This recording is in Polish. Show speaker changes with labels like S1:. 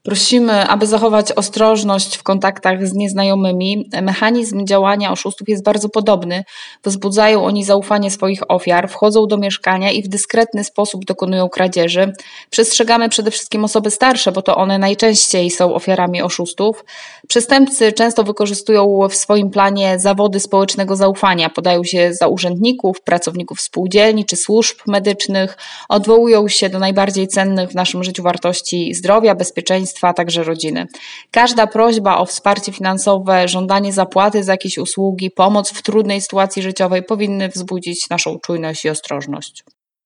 S1: Prosimy, aby zachować ostrożność w kontaktach z nieznajomymi. Mechanizm działania oszustów jest bardzo podobny. Wzbudzają oni zaufanie swoich ofiar, wchodzą do mieszkania i w dyskretny sposób dokonują kradzieży. Przestrzegamy przede wszystkim osoby starsze, bo to one najczęściej są ofiarami oszustów. Przestępcy często wykorzystują w swoim planie zawody społecznego zaufania. Podają się za urzędników, pracowników spółdzielni czy służb medycznych. Odwołują się do najbardziej cennych w naszym życiu wartości zdrowia, bezpieczeństwa, a także rodziny. Każda prośba o wsparcie finansowe, żądanie zapłaty za jakieś usługi, pomoc w trudnej sytuacji życiowej powinny wzbudzić naszą czujność i ostrożność.